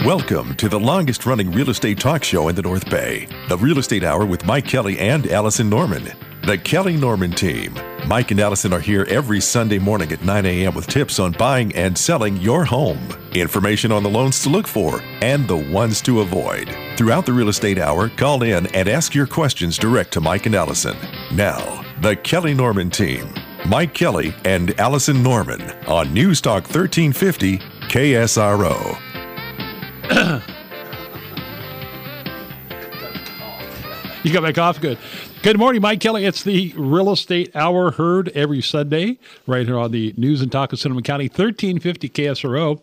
Welcome to the longest-running real estate talk show in the North Bay, the Real Estate Hour with Mike Kelly and Allison Norman. The Kelly Norman team. Mike and Allison are here every Sunday morning at 9 a.m. with tips on buying and selling your home, information on the loans to look for, and the ones to avoid. Throughout the Real Estate Hour, call in and ask your questions direct to Mike and Allison. Now, the Kelly Norman team. Mike Kelly and Allison Norman on News Talk 1350 KSRO. You got my cough good. Good morning, Mike Kelly. It's the Real Estate Hour, heard every Sunday right here on the News and Talk of Sonoma County, 1350 KSRO,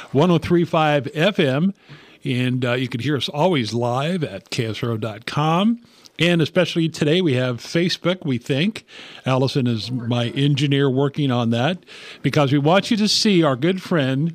103.5 FM. And you can hear us always live at KSRO.com. And especially today, we have Facebook, we think. Allison is my engineer working on that because we want you to see our good friend,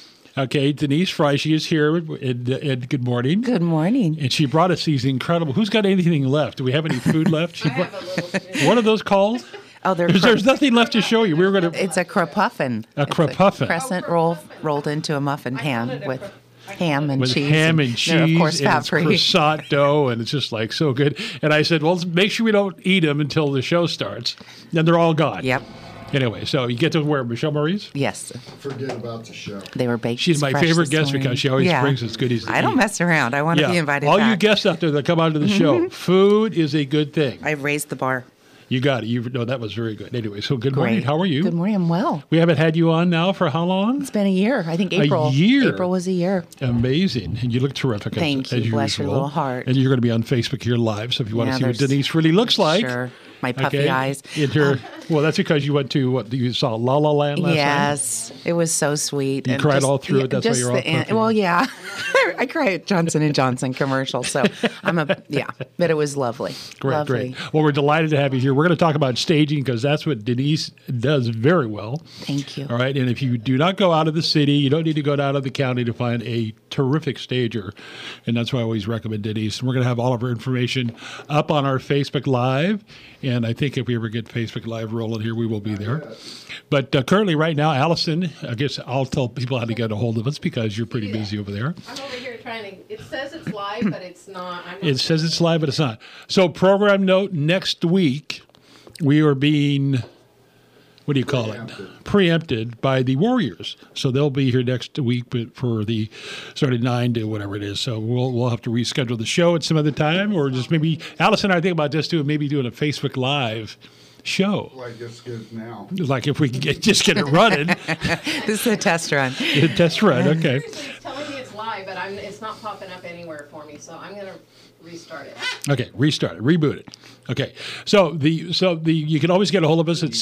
Denise Fry. She is here. And good morning. Good morning. And she brought us these incredible. Who's got anything left? Do we have any food left? I have a little. What are those called? Oh, there's nothing left to show you. We were going to. It's a crepuffin. A crepuffin. Crescent roll rolled into a muffin pan with ham and cheese. Ham and cheese. Of course, and it's fat-free. croissant dough, and it's just like so good. And I said, well, make sure we don't eat them until the show starts. Then they're all gone. Yep. Anyway, so you get to where Michelle Marie's? Yes. Forget about the show. They were baked. She's my fresh favorite this guest morning. because she always brings us goodies to I don't eat. mess around. I want to be invited all back. you guests out there that come onto the show, food is a good thing. I've raised the bar. You got it. That was very good. Anyway, so good morning. Great. How are you? Good morning. I'm well. We haven't had you on now for how long? It's been a year. I think April. A year? April was a year. Amazing. And you look terrific. Thank as you. Bless your usual. little heart. And you're going to be on Facebook here live. So if you want to see what there's- Denise really looks like. Sure. My puffy eyes. Well, that's because you went to you saw La La Land last night? Yes, it was so sweet. You And cried all through it. That's why you're all puffy. Well, yeah, I cry at Johnson & Johnson commercials. So but it was lovely. Great. Well, we're delighted to have you here. We're going to talk about staging because that's what Denise does very well. Thank you. All right. And if you do not go out of the city, you don't need to go out of the county to find a terrific stager. And that's why I always recommend Denise. And we're going to have all of her information up on our Facebook Live. And I think if we ever get Facebook Live rolling here, we will be there. But currently, right now, Allison, I guess I'll tell people how to get a hold of us because you're pretty busy over there. I'm over here trying to. It says it's live, but it's not. It says it's live, but it's not. So, program note: next week, we are being, what do you call it? Preempted by the Warriors. So they'll be here next week, but for the sort of 9 to whatever it is. So we'll have to reschedule the show at some other time, or just maybe Allison and I think about just doing a Facebook Live show. Like it's good now. Like if we can just get it running. This is a test run. Test run, okay. It's telling me it's live, but it's not popping up anywhere for me. So I'm gonna restart it. Okay, restart it, reboot it. Okay, so you can always get a hold of us at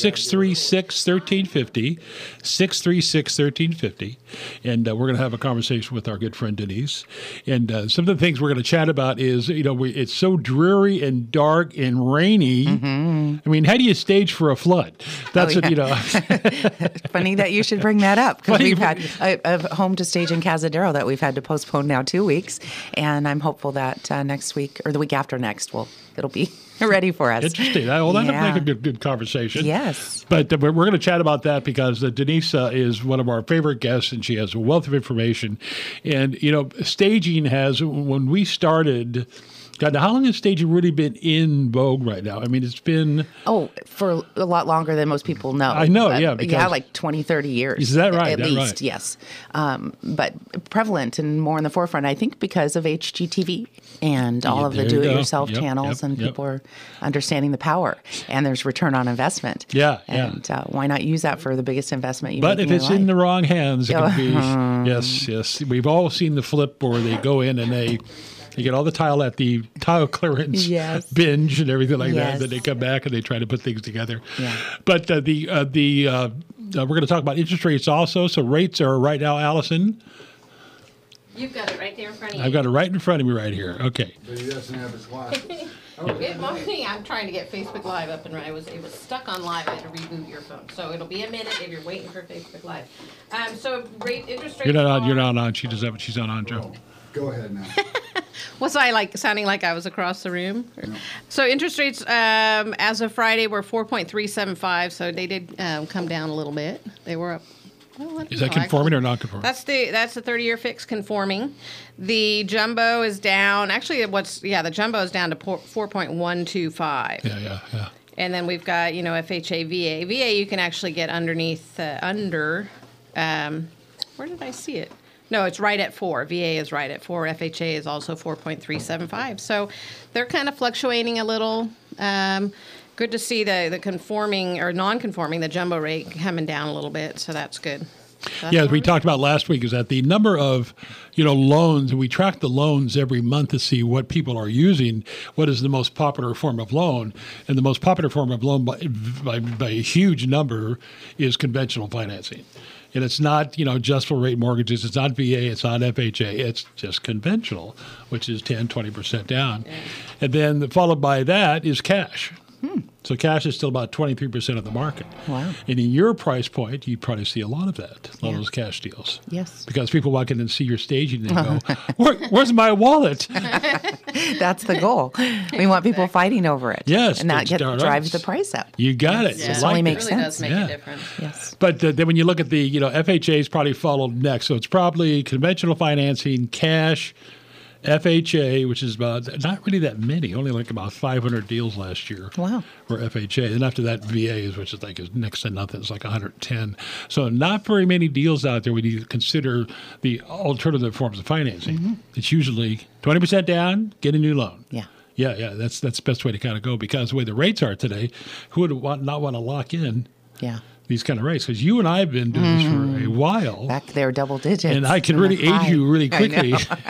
636-1350, 636-1350, and we're going to have a conversation with our good friend Denise. And some of the things we're going to chat about is, it's so dreary and dark and rainy. Mm-hmm. I mean, how do you stage for a flood? That's what. Funny that you should bring that up because we've had a home to stage in Cazadero that we've had to postpone now 2 weeks, and I'm hopeful that next week or the week after next, it'll be ready for us. Interesting. Well, that'll make a good conversation. Yes. But we're going to chat about that because Denise is one of our favorite guests, and she has a wealth of information. And, staging has, when we started, God, now how long has staging really been in vogue right now? I mean, it's been... Oh, for a lot longer than most people know. I know, yeah. Yeah, like 20, 30 years. Is that right? At least, yes. But prevalent and more in the forefront, I think, because of HGTV and all of the do-it-yourself channels, and people are understanding the power. And there's return on investment. Yeah, and why not use that for the biggest investment you But make if in it's your life? in the wrong hands, it can be... Yes. We've all seen the flip where they go in and they get all the tile at the tile clearance binge and everything like that. Then they come back and they try to put things together. Yeah. But we're going to talk about interest rates also. So rates are right now, Allison. You've got it right there in front of you. I've got it right in front of me right here. Okay. But he doesn't have his glasses. Good morning. I'm trying to get Facebook Live up and running. It was stuck on live. I had to reboot your phone, so it'll be a minute if you're waiting for Facebook Live. So interest rates. You're not on. She does that. She's not on, Joe. Go ahead now. Was I sounding like I was across the room? No. So interest rates as of Friday were 4.375. So they did come down a little bit. They were up Is that conforming or non-conforming? That's the 30-year fix conforming. The jumbo is down. Actually, the jumbo is down to 4.125. Yeah. And then we've got, FHA, VA. VA you can actually get underneath, where did I see it? No, it's right at 4. VA is right at 4. FHA is also 4.375. So they're kind of fluctuating a little. Good to see the conforming or non-conforming, the jumbo rate coming down a little bit. So that's good. As we talked about last week, is that the number of, loans, and we track the loans every month to see what people are using, what is the most popular form of loan. And the most popular form of loan by a huge number is conventional financing. And it's not, adjustable rate mortgages. It's not VA. It's not FHA. It's just conventional, which is 10, 20% down. Yeah. And then followed by that is cash. So cash is still about 23% of the market. Wow. And in your price point, you probably see a lot of that, a lot of those cash deals. Yes. Because people walk in and see your staging and go, where's my wallet? That's the goal. We want people fighting over it. Yes. And that drives the price up. You got it. It only makes sense. It really does make a difference. Yes. But then when you look at the, FHA's probably followed next. So it's probably conventional financing, cash, FHA, which is about not really that many, only like about 500 deals last year. Wow. For FHA. And after that, VAs, which is next to nothing. It's like 110. So not very many deals out there when you consider the alternative forms of financing. Mm-hmm. It's usually 20% down, get a new loan. Yeah. Yeah. That's the best way to kind of go, because the way the rates are today, who would not want to lock in? Yeah. These kind of rates, because you and I have been doing this for a while. Back there, double digits. And I can really age you really quickly.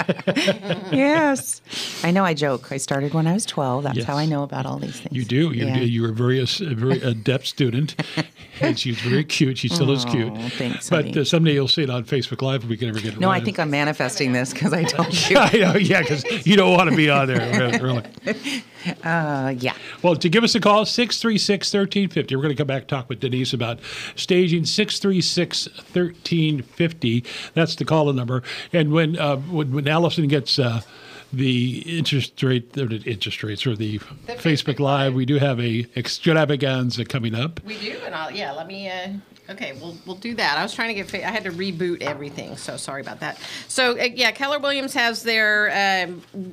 Yes. I know I joke. I started when I was 12. That's how I know about all these things. You do. You were a very adept student. And she's very cute. She still is cute. Thanks, but someday you'll see it on Facebook Live if we can ever get it No, right. I think I'm manifesting this because I told you. I know, because you don't want to be on there, really. Yeah. Well, to give us a call, 636-1350. We're going to come back and talk with Denise about staging. 636-1350. That's the call-in number. And when Allison gets the interest rates or the Facebook Live, we do have a extravaganza coming up. We do, and let me. Okay, we'll do that. I was trying to I had to reboot everything, so sorry about that. So Keller Williams has their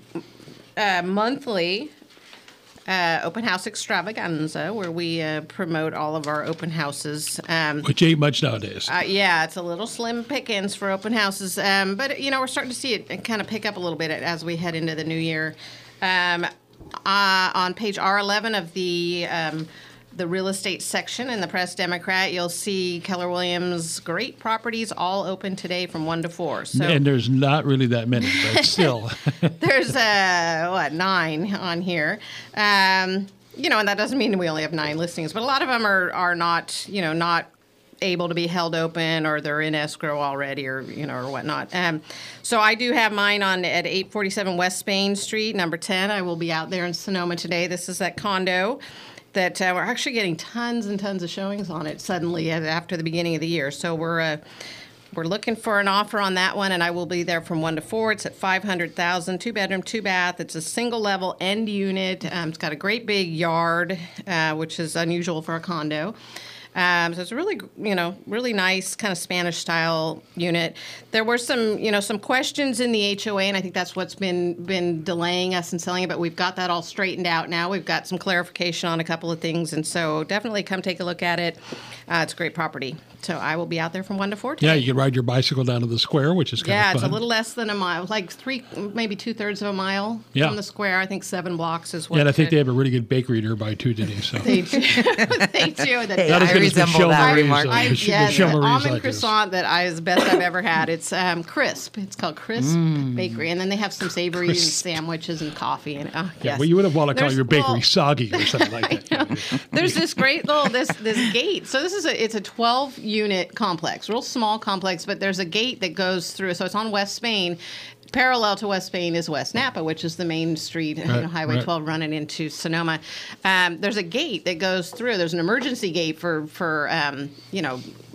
monthly open house extravaganza, where we promote all of our open houses. Which ain't much nowadays. It's a little slim pickings for open houses. But, we're starting to see it kind of pick up a little bit as we head into the new year. On page R11 of the real estate section in the Press Democrat, you'll see Keller Williams great properties all open today from 1 to 4. So, and there's not really that many, but still. There's 9 on here. And that doesn't mean we only have 9 listings, but a lot of them are not, not able to be held open, or they're in escrow already, or or whatnot. So I do have mine at 847 West Spain Street, number 10. I will be out there in Sonoma today. This is that condo that we're actually getting tons and tons of showings on it suddenly after the beginning of the year. So we're looking for an offer on that one, and I will be there from 1 to 4. It's at $500,000, 2-bedroom, 2-bath. It's a single-level end unit. It's got a great big yard, which is unusual for a condo. So it's a really, really nice kind of Spanish-style unit. There were some questions in the HOA, and I think that's what's been delaying us in selling it, but we've got that all straightened out now. We've got some clarification on a couple of things, and so definitely come take a look at it. It's a great property. So I will be out there from 1 to 4 today. Yeah, you can ride your bicycle down to the square, which is kind of fun. Yeah, it's a little less than a mile, like 3, maybe 2/3 of a mile from the square. I think 7 blocks is what. Yeah, and I think they have a really good bakery nearby too, Denise. So. They do. They do. Hey, I resemble that remark. The almond croissant that is the best I've ever had. It's crisp. It's called Crisp Bakery, and then they have some savory sandwiches and coffee. And well, you would want to call your bakery soggy or something like that. There's this great little this gate. So this is it's a 12-unit complex, real small complex, but there's a gate that goes through. So it's on West Spain. Parallel to West Spain is West Napa, which is the main street, Highway 12 running into Sonoma. There's a gate that goes through. There's an emergency gate for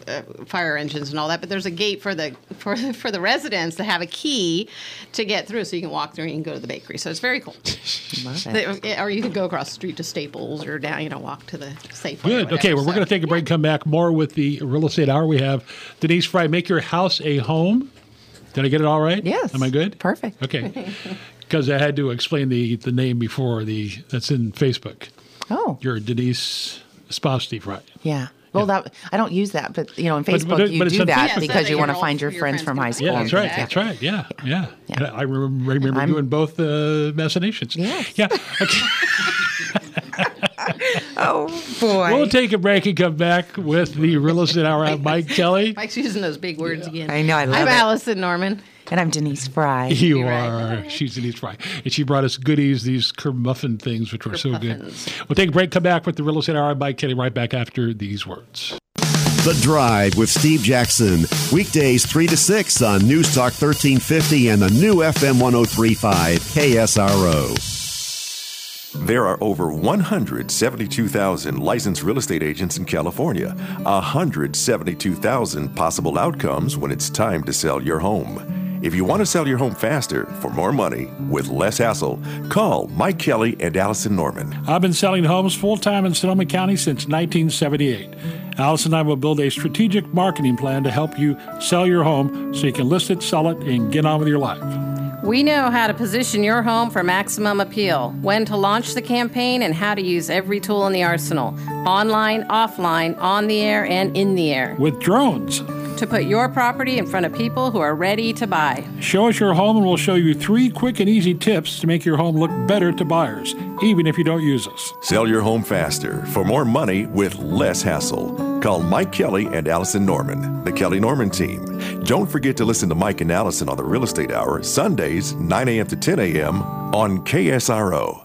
fire engines and all that, but there's a gate for the residents to have a key to get through, so you can walk through and you can go to the bakery. So it's very cool. Love it. Or you could go across the street to Staples or down, walk to the Safeway. Good. Okay, well, we're going to take a break, come back more with the Real Estate Hour. We have Denise Fry, Make Your House a Home. Did I get it all right? Yes. Am I good? Perfect. Okay. Because I had to explain the name before that's in Facebook. Oh. You're Denise Sponsty Fry. Yeah. Well, I don't use that, but in Facebook but you it's do on that Facebook. because Yeah, you so want to that find your your friends from high friends can school. Yeah, find that's right. Exactly. That's right. Yeah. Yeah. I remember doing both machinations. Yes. Yeah. Okay. Oh boy. We'll take a break and come back with the Real Estate Hour. I'm Mike Kelly. Mike's using those big words again. I know, I love I'm it. Allison Norman. And I'm Denise Fry. You You're are. right. She's Denise Fry. And she brought us goodies, these curb muffin things, which were so good. Kermuffins. We'll take a break, come back with the Real Estate Hour. I'm Mike Kelly, right back after these words. The Drive with Steve Jackson. Weekdays 3 to 6 on News Talk 1350 and the new FM 1035 KSRO. There are over 172,000 licensed real estate agents in California, 172,000 possible outcomes when it's time to sell your home. If you want to sell your home faster, for more money, with less hassle, call Mike Kelly and Allison Norman. I've been selling homes full-time in Sonoma County since 1978. Alice and I will build a strategic marketing plan to help you sell your home so you can list it, sell it, and get on with your life. We know how to position your home for maximum appeal, when to launch the campaign, and how to use every tool in the arsenal. Online, offline, on the air, and in the air. With drones. To put your property in front of people who are ready to buy. Show us your home and we'll show you 3 quick and easy tips to make your home look better to buyers, even if you don't use us. Sell your home faster, for more money, with less hassle. Call Mike Kelly and Allison Norman, the Kelly Norman team. Don't forget to listen to Mike and Allison on the Real Estate Hour, Sundays, 9 a.m. to 10 a.m. on KSRO.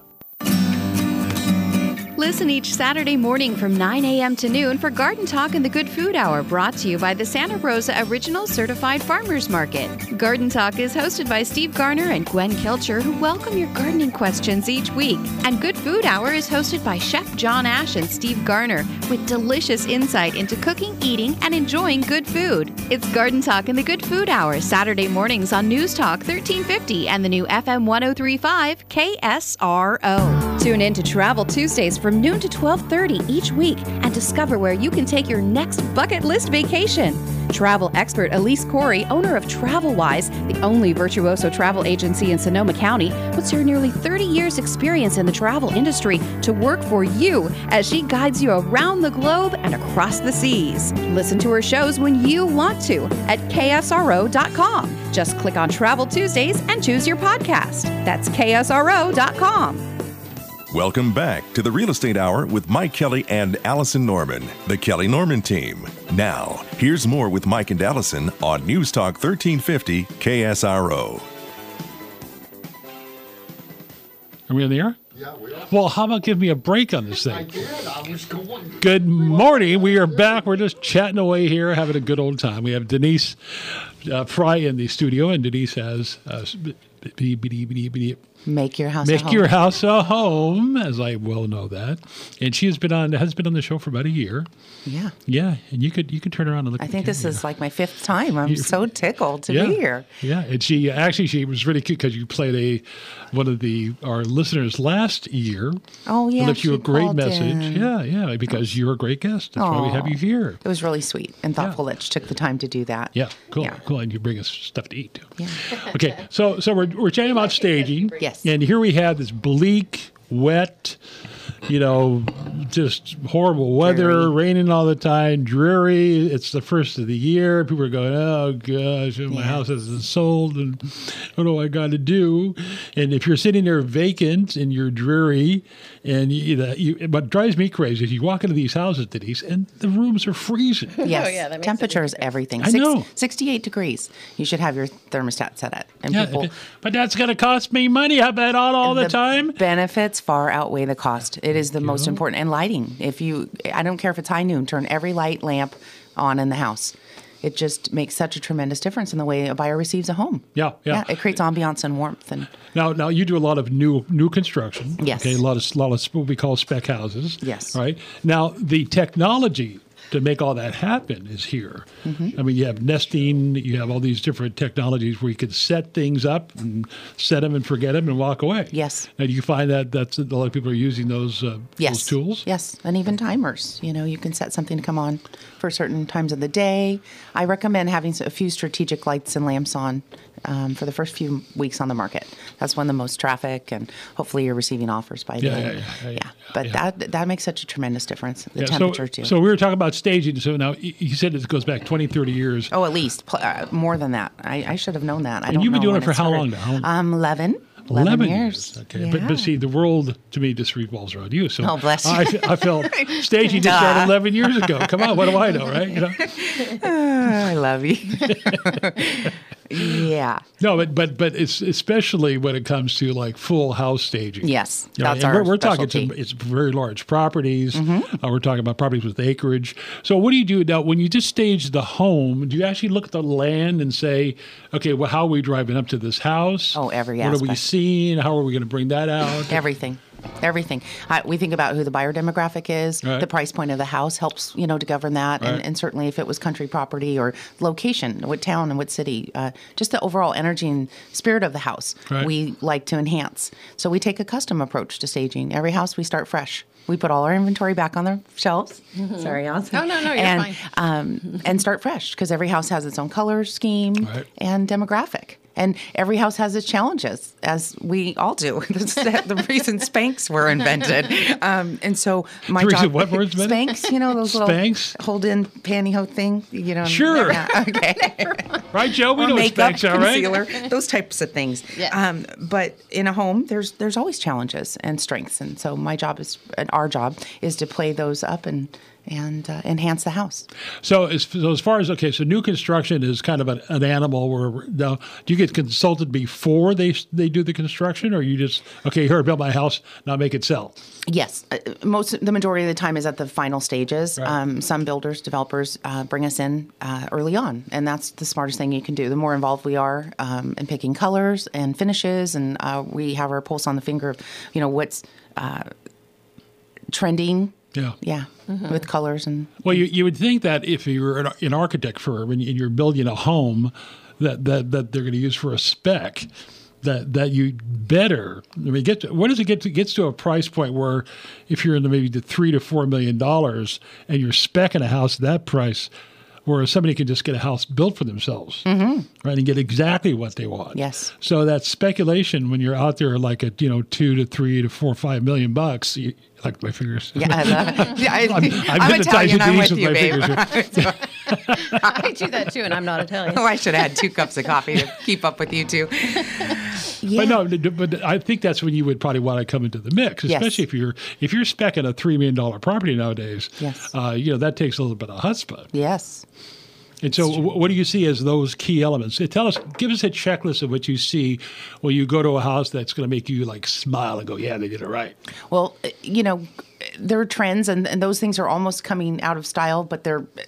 Listen each Saturday morning from 9 a.m. to noon for Garden Talk and the Good Food Hour, brought to you by the Santa Rosa Original Certified Farmers Market. Garden Talk is hosted by Steve Garner and Gwen Kilcher, who welcome your gardening questions each week. And Good Food Hour is hosted by Chef John Ash and Steve Garner, with delicious insight into cooking, eating, and enjoying good food. It's Garden Talk and the Good Food Hour, Saturday mornings on News Talk 1350 and the new FM 1035 KSRO. Tune in to Travel Tuesdays from noon to 12:30 each week and discover where you can take your next bucket list vacation. Travel expert Elise Corey, owner of TravelWise, the only virtuoso travel agency in Sonoma County, puts her nearly 30 years experience in the travel industry to work for you as she guides you around the globe and across the seas. Listen to her shows when you want to at KSRO.com. Just click on Travel Tuesdays and choose your podcast. That's KSRO.com. Welcome back to the Real Estate Hour with Mike Kelly and Allison Norman, the Kelly Norman team. Now, here's more with Mike and Allison on News Talk 1350 KSRO. Are we in the air? Yeah, we are. Well, how about give me a break on this I thing? did. I was going. Good morning. We are back. We're just chatting away here, having a good old time. We have Denise Fry in the studio, and Denise has Make your house a Make home. Your House a Home, as I well know that. And she has been on the show for about a year. Yeah. Yeah, and you could turn around and look. I at think the this camera. is like my 5th time. I'm so tickled to be here. Yeah, and she was really cute because you played one of our listeners last year. Oh, yeah, left you a she great called message. in. Yeah, because you're a great guest. That's why we have you here. It was really sweet and thoughtful that she took the time to do that. Yeah, cool, Yeah. cool. And you bring us stuff to eat too. Yeah. Okay, so we're chatting about staging. Yes. And here we have this bleak, wet, just horrible weather, Dreary. raining all the time, dreary. It's the first of the year. People are going, oh gosh, my house hasn't sold, and what do I got to do? And if you're sitting there vacant and you're dreary, and what drives me crazy is you walk into these houses, Denise, and the rooms are freezing. Yes. Oh, yeah, that makes a Temperature is everything. I know. 68 degrees. You should have your thermostat set at. And people, But that's going to cost me money. How about all the time? benefits far outweigh the cost. It is the most important. And lighting. I don't care if it's high noon, turn every light lamp on in the house. It just makes such a tremendous difference in the way a buyer receives a home. Yeah. It creates ambiance and warmth. And Now you do a lot of new construction. Yes. Okay, a lot of what we call spec houses. Yes. Right. Now the technology to make all that happen is here. Mm-hmm. I mean, you have nesting, you have all these different technologies where you can set things up and set them and forget them and walk away. Yes. And you find that a lot of people are using those tools. Yes, and even timers. You can set something to come on for certain times of the day. I recommend having a few strategic lights and lamps on for the first few weeks on the market. That's when the most traffic, and hopefully you're receiving offers by then. Yeah. But that makes such a tremendous difference. The temperature too. So we were talking about staging. So now you said it goes back 20, 30 years. Oh, at least more than that. I should have known that. I don't know. And you've been doing it when for how long started. now? 11 years. Okay, Yeah. but see, the world to me just revolves around you. So Oh, bless you. I felt staging just started 11 years ago. Come on, what do I know, right? I love you. Yeah. No, but it's especially when it comes to like full house staging. Yes, You know, that's and our we're talking specialty. it's very large properties. Mm-hmm. We're talking about properties with acreage. So what do you do now when you just stage the home? Do you actually look at the land and say, okay, well, how are we driving up to this house? Oh, every What are we aspect. seeing? How are we going to bring that out? Everything. We think about who the buyer demographic is. Right. The price point of the house helps, to govern that. Right. And certainly if it was country property or location, what town and what city, just the overall energy and spirit of the house, Right. we like to enhance. So we take a custom approach to staging. Every house we start fresh. We put all our inventory back on the shelves. Sorry, Allison. Oh, no, you're and, fine. And start fresh because every house has its own color scheme Right. and demographic. And every house has its challenges, as we all do. That's the reason Spanx were invented. And so my The reason job, what were invented? Spanx, those Spanx? little hold-in pantyhose thing, Sure. Yeah, okay. Right, Joe? We Or know what makeup, Spanx are, right? concealer, those types of things. Yeah. But in a home, there's always challenges and strengths, and so our job is to play those up and enhance the house. So as far as, so new construction is kind of an animal where, now, do you get consulted before they do the construction, or you just, okay, here, build my house, now make it sell? Yes, the majority of the time is at the final stages. Right. Some builders, developers bring us in early on, and that's the smartest thing you can do. The more involved we are in picking colors and finishes, and we have our pulse on the finger of, what's trending. Yeah. With colors and. Well, you would think that if you're an architect firm and you're building a home that they're going to use for a spec, that you better. I mean, where does it get to? It gets to a price point where if you're in maybe the $3 to $4 million and you're specking a house at that price, where somebody can just get a house built for themselves, right, and get exactly what they want. Yes. So that speculation when you're out there like at $2 to $3 to $4 5 million bucks. You like my fingers. Yeah, I love it. Yeah, I'm Italian. I'm with you, babe. fingers here. I do that too, and I'm not Italian. Oh, I should have had 2 cups of coffee to keep up with you two. Yeah. But I think that's when you would probably want to come into the mix, especially if you're specking a $3 million property nowadays. Yes. That takes a little bit of chutzpah. Yes. And so, what do you see as those key elements? Give us a checklist of what you see when you go to a house that's going to make you like smile and go, "Yeah, they did it right." Well, there are trends, and those things are almost coming out of style, but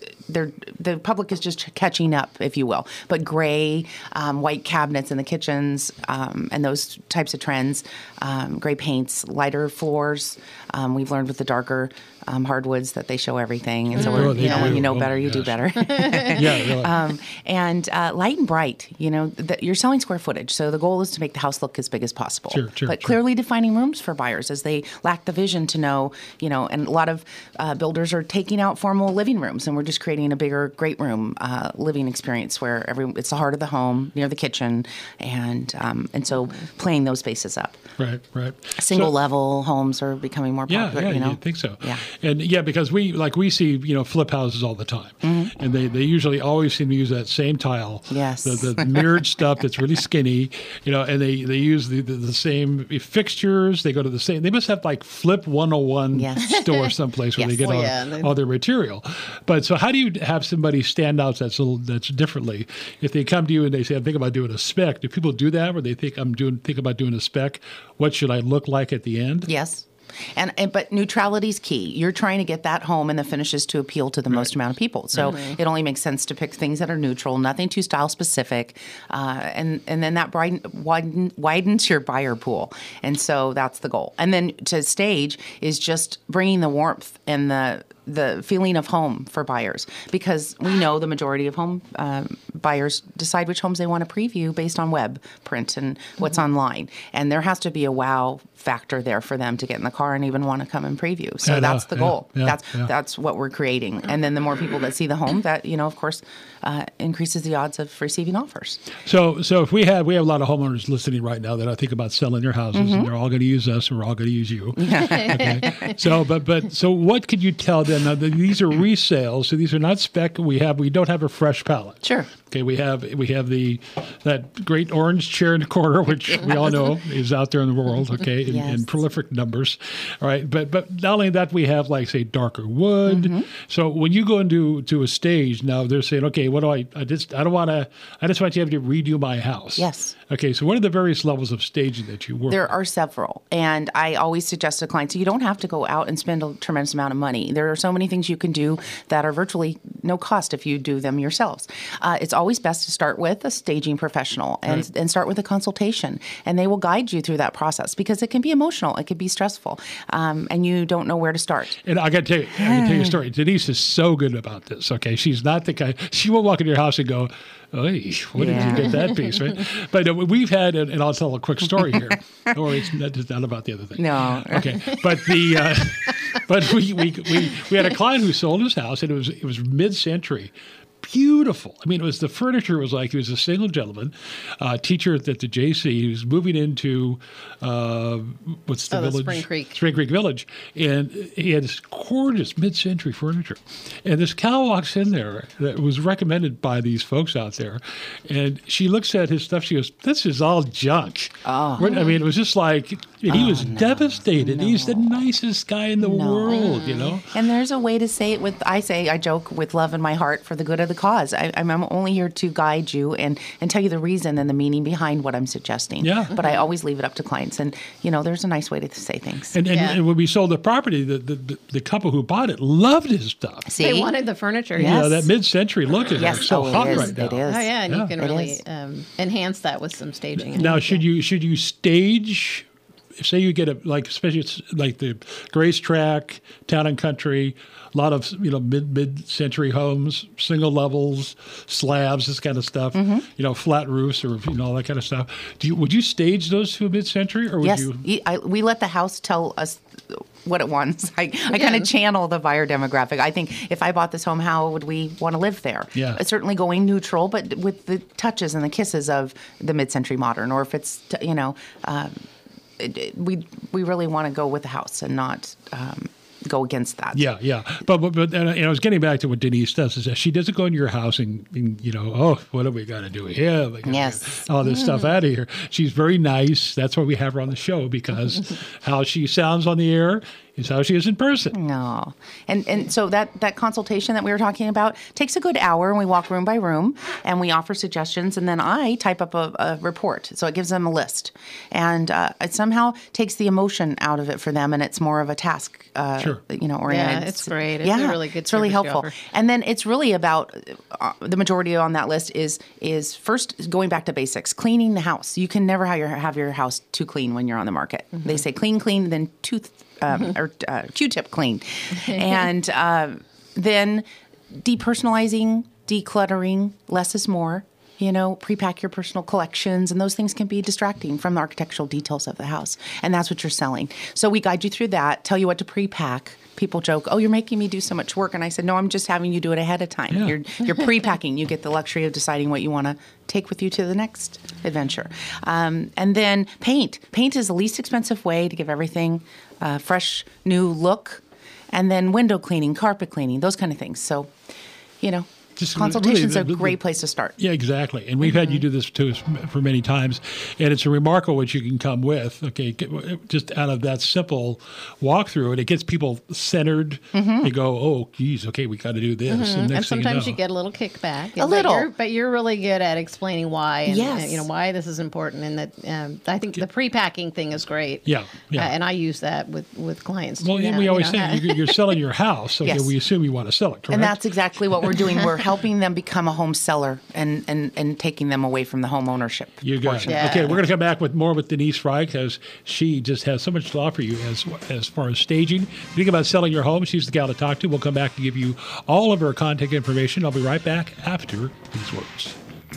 the public is just catching up, if you will. But gray, white cabinets in the kitchens, and those types of trends, gray paints, lighter floors. We've learned with the darker hardwoods that they show everything, and so when you know better, you do better. Yeah, really. And light and bright. You're selling square footage, so the goal is to make the house look as big as possible. But clearly defining rooms for buyers, as they lack the vision to know. And a lot of builders are taking out formal living rooms, and we're just creating a bigger, great room living experience where it's the heart of the home, near the kitchen, and so playing those spaces up. Right. Single level homes are becoming more popular. Yeah, you think so. Yeah. And because we see flip houses all the time, and they usually always seem to use that same tile. Yes. The mirrored stuff that's really skinny, and they use the same fixtures. They go to the same. They must have like Flip 101 store someplace where they get all their material. But so how do you have somebody stand out that's differently? If they come to you and they say, "I'm thinking about doing a spec," do people do that where they think think about doing a spec? What should I look like at the end? Yes. But neutrality is key. You're trying to get that home and the finishes to appeal to the most amount of people. So it only makes sense to pick things that are neutral, nothing too style specific, and then that widens your buyer pool. And so that's the goal. And then to stage is just bringing the warmth and the the feeling of home for buyers, because we know the majority of home buyers decide which homes they want to preview based on web print and what's online. And there has to be a wow factor there for them to get in the car and even want to come and preview. So that's the goal. That's what we're creating. And then the more people that see the home, that, of course, increases the odds of receiving offers. So if we have a lot of homeowners listening right now that I think about selling their houses, and they're all going to use us, and we're all going to use you. Okay. So what could you tell them? Now, these are resales, so these are not spec. We don't have a fresh pallet. Sure. Okay, we have that great orange chair in the corner, which we all know is out there in the world. Okay, in prolific numbers. All right, but not only that, we have like say darker wood. So when you go into a stage now, they're saying, okay, what do I just want you to have to redo my house. Yes. Okay, so what are the various levels of staging that you work? There are several, and I always suggest to clients you don't have to go out and spend a tremendous amount of money. There are so many things you can do that are virtually no cost if you do them yourselves. It's always best to start with a staging professional and start with a consultation, and they will guide you through that process because it can be emotional, it can be stressful, and you don't know where to start. And I got to tell you a story. Denise is so good about this. Okay, she's not the guy. She won't walk into your house and go, "Hey, where did you get that piece?" Right? But we've had, and I'll tell a quick story here. Don't worry, it's not about the other thing. No. Okay, but but we had a client who sold his house, and it was mid-century. Beautiful. I mean, the furniture was like, he was a single gentleman, teacher at the JC. He was moving into, what's the village? Spring Creek. Spring Creek Village. And he had this gorgeous mid-century furniture. And this gal walks in there that was recommended by these folks out there. And she looks at his stuff. She goes, "This is all junk." Oh. I mean, it was just like, and he was devastated. No. He's the nicest guy in the world, And there's a way to say it I joke with love in my heart for the good of the cause. I'm only here to guide you and tell you the reason and the meaning behind what I'm suggesting. Yeah. But I always leave it up to clients. And, there's a nice way to say things. And when we sold the property, the couple who bought it loved his stuff. See? They wanted the furniture. Yes. That mid-century look is so hot right now. It is. Oh, yeah, and you can really enhance that with some staging. Now, should you stage? Say you get especially like the Grace Track, Town and Country, a lot of mid-century homes, single levels, slabs, this kind of stuff. Flat roofs or all that kind of stuff. Would you stage those to a mid-century, or would you? We let the house tell us what it wants. I kind of channel the buyer demographic. I think if I bought this home, how would we want to live there? Yeah. Certainly going neutral, but with the touches and the kisses of the mid-century modern, or if it's we really want to go with the house and not go against that. Yeah. But and I was getting back to what Denise does, is that she doesn't go into your house and what do we got to do here? Yes. All this stuff out of here. She's very nice. That's why we have her on the show, because how she sounds on the air is how she is in person. No. And so that consultation that we were talking about takes a good hour, and we walk room by room, and we offer suggestions, and then I type up a report. So it gives them a list. And it somehow takes the emotion out of it for them, and it's more of a task oriented. Yeah, it's great. It's a really good it's really helpful. And then it's really about the majority on that list is first going back to basics, cleaning the house. You can never have your house too clean when you're on the market. They say clean, then Q-tip clean. And then depersonalizing, decluttering, less is more. Pre-pack your personal collections, and those things can be distracting from the architectural details of the house. And that's what you're selling. So we guide you through that, tell you what to pre-pack. People joke, "Oh, you're making me do so much work." And I said, "No, I'm just having you do it ahead of time. Yeah. You're pre-packing. You get the luxury of deciding what you want to take with you to the next adventure." And then paint. Paint is the least expensive way to give everything a fresh, new look. And then window cleaning, carpet cleaning, those kind of things. So, consultation's a great place to start. Yeah, exactly. And we've had you do this to us for many times, and it's remarkable what you can come with. Okay, just out of that simple walkthrough, and it gets people centered. They go, "Oh, geez, okay, we got to do this." And sometimes you get a little kickback. A little, but you're really good at explaining why, and yes. Why this is important, and that I think the pre-packing thing is great. Yeah. And I use that with clients. Well, too now, we always say you're selling your house, so yes. we assume you want to sell it, correct? And that's exactly what we're doing. We're helping them become a home seller and taking them away from the home ownership. You got it. Yeah. Okay, we're going to come back with more with Denise Fry because she just has so much to offer you as far as staging. If you think about selling your home, she's the gal to talk to. We'll come back to give you all of her contact information. I'll be right back after these words.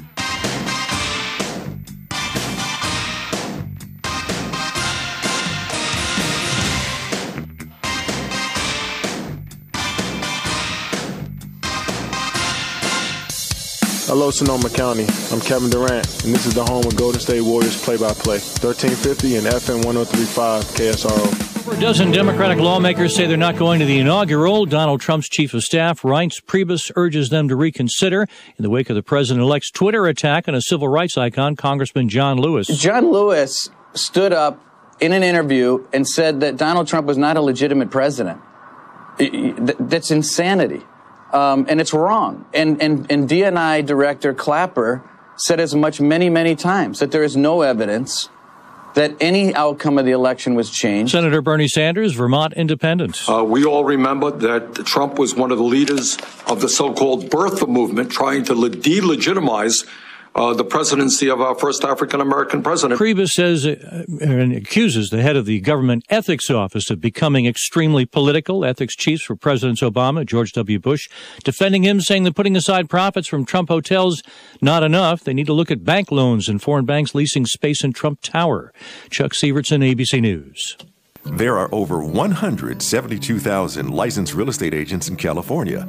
Hello, Sonoma County. I'm Kevin Durant, and this is the home of Golden State Warriors play-by-play. 1350 and FM 103.5 KSRO. Over a dozen Democratic lawmakers say they're not going to the inaugural. Donald Trump's chief of staff, Reince Priebus, urges them to reconsider in the wake of the president-elect's Twitter attack on a civil rights icon, Congressman John Lewis. John Lewis stood up in an interview and said that Donald Trump was not a legitimate president. That's insanity. And it's wrong. And DNI Director Clapper said as much many times that there is no evidence that any outcome of the election was changed. Senator Bernie Sanders, Vermont Independent. We all remember that Trump was one of the leaders of the so-called birther movement, trying to delegitimize the presidency of our first African-American president. Priebus says and accuses the head of the government ethics office of becoming extremely political. Ethics chiefs for Presidents Obama, George W. Bush, defending him, saying that putting aside profits from Trump hotels, not enough. They need to look at bank loans and foreign banks leasing space in Trump Tower. Chuck Sievertson, ABC News. There are over 172,000 licensed real estate agents in California,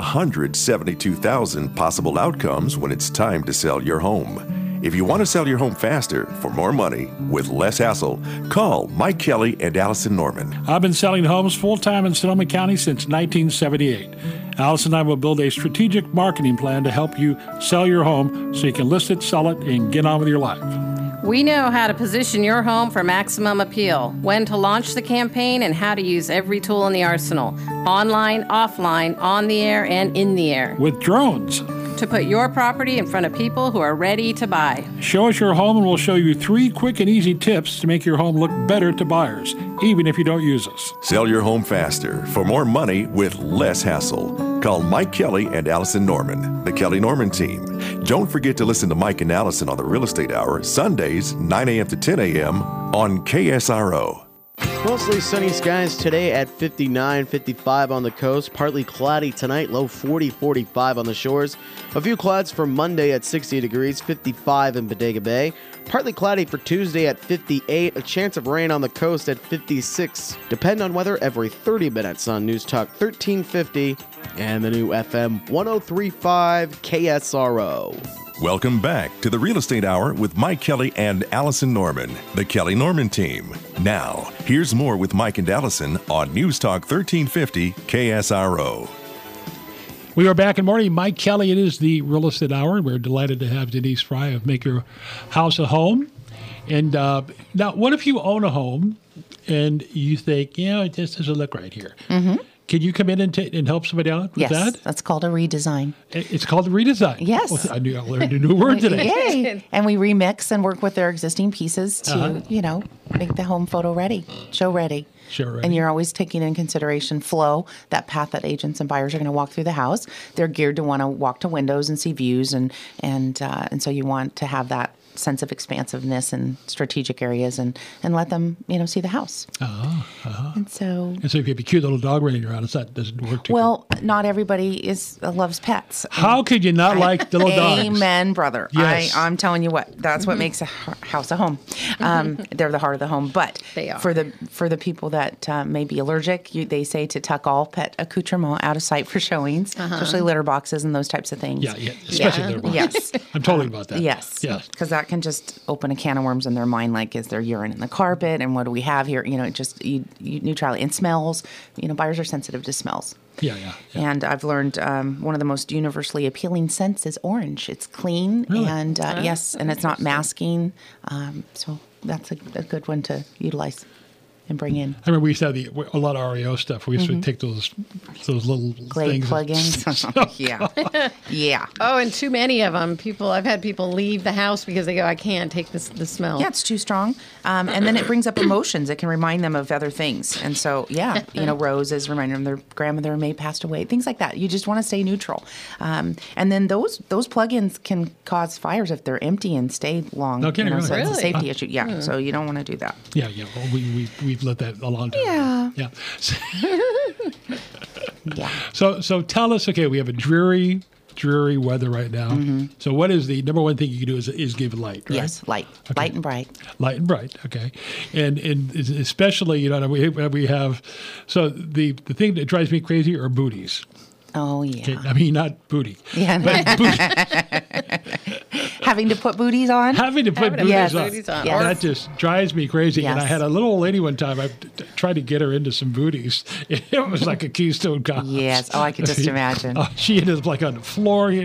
172,000 possible outcomes when it's time to sell your home. If you want to sell your home faster, for more money, with less hassle, call Mike Kelly and Allison Norman. I've been selling homes full-time in Sonoma County since 1978. Allison and I will build a strategic marketing plan to help you sell your home so you can list it, sell it, and get on with your life. We know how to position your home for maximum appeal, when to launch the campaign, and how to use every tool in the arsenal, online, offline, on the air, and in the air. With drones. To put your property in front of people who are ready to buy. Show us your home and we'll show you 3 quick and easy tips to make your home look better to buyers, even if you don't use us. Sell your home faster, for more money, with less hassle. Call Mike Kelly and Allison Norman, the Kelly Norman team. Don't forget to listen to Mike and Allison on the Real Estate Hour, Sundays, 9 a.m. to 10 a.m. on KSRO. Mostly sunny skies today at 59, 55 on the coast. Partly cloudy tonight, low 40, 45 on the shores. A few clouds for Monday at 60 degrees, 55 in Bodega Bay. Partly cloudy for Tuesday at 58. A chance of rain on the coast at 56. Depend on weather every 30 minutes on News Talk 1350 and the new FM 103.5 KSRO. Welcome back to the Real Estate Hour with Mike Kelly and Allison Norman, the Kelly Norman team. Now, here's more with Mike and Allison on News Talk 1350 KSRO. We are back in morning. Mike Kelly, it is the Real Estate Hour. We're delighted to have Denise Fry of Make Your House a Home. And now, what if you own a home and you think, it just doesn't look right here? Mm-hmm. Can you come in and help somebody out with that? Yes, that's called a redesign. It's called a redesign? Yes. Well, I learned a new word today. Yay! And we remix and work with their existing pieces to, make the home photo ready, show ready. Sure. And you're always taking in consideration flow, that path that agents and buyers are going to walk through the house. They're geared to want to walk to windows and see views, and so you want to have that sense of expansiveness in strategic areas and let them, see the house. And so if you have a cute little dog running around, that doesn't work too well, not everybody loves pets. How could you not like little dogs? Amen, brother. Yes. I'm telling you what, that's what makes a house a home. They're the heart of the home. But they are. For the people that may be allergic, they say to tuck all pet accoutrement out of sight for showings, especially litter boxes and those types of things. Yeah, especially litter boxes. Yes. I'm totally about that. Yes. Because that can just open a can of worms in their mind, like, is there urine in the carpet, and what do we have here? You neutrality and smells. Buyers are sensitive to smells. Yeah. And I've learned one of the most universally appealing scents is orange. It's clean, really? And yes, and it's not masking. So that's a good one to utilize. and bring in. I remember we used to have a lot of REO stuff. We used to take those little Glade things. plugins. Yeah. Yeah. Oh, and too many of them. I've had people leave the house because they go, I can't take the smell. Yeah, it's too strong. And then it brings up emotions. It can remind them of other things. And so, roses remind them their grandmother may passed away, things like that. You just want to stay neutral. And then those plugins can cause fires if they're empty and stay long. Okay, really? So it's a safety issue. Yeah, so you don't want to do that. Yeah. Well, we've let that a long time. Yeah. Yeah. Yeah. So tell us. Okay, we have a dreary weather right now. So what is the number one thing you can do is give light, right? Yes, light. Okay. Light and bright. Light and bright, okay. And especially, we have, so the thing that drives me crazy are booties. Oh, yeah. Okay? I mean, not booty. Yeah. But booty. Having to put booties on? Having to put booties on. Yes. That just drives me crazy. Yes. And I had a little old lady one time, I tried to get her into some booties. It was like a Keystone Cops. Yes. Oh, I could just imagine. She ended up like on the floor, and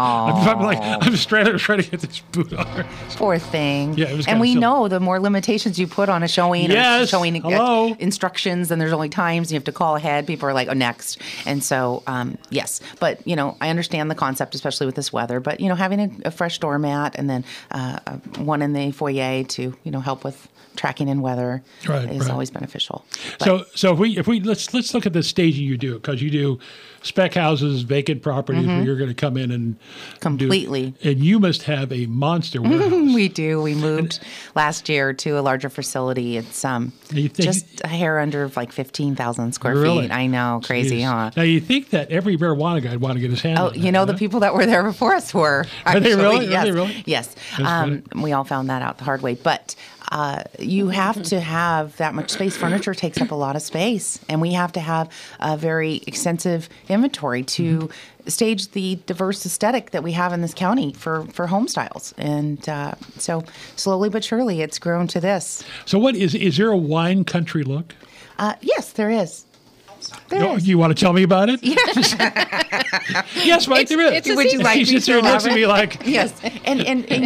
I'm straight up trying to get this boot on her. Poor thing. Yeah, it was and kinda we silly. know the more limitations you put on a showing or showing instructions, and there's only times you have to call ahead. People are like, oh, next. And so, yes. But, I understand the concept, especially with this weather. But, having a fresh doormat and then one in the foyer to, help with tracking in weather is always beneficial. But, So if we let's look at the staging you do, because you do spec houses, vacant properties where you're going to come in and completely. And you must have a monster warehouse. We do. We moved last year to a larger facility. It's just a hair under like 15,000 square feet. I know, crazy, huh? Now you think that every marijuana guy would want to get his hand on that, the people that were there before us were. Are they really? Yes. Are they really? Yes. We all found that out the hard way. But you have to have that much space. Furniture takes up a lot of space, and we have to have a very extensive inventory to stage the diverse aesthetic that we have in this county for home styles. And so slowly but surely it's grown to this. So what is there a wine country look? Yes, there is. You want to tell me about it? Yes. Yes, Mike, there is. Would you like she sits there and looks at me like... Yes. And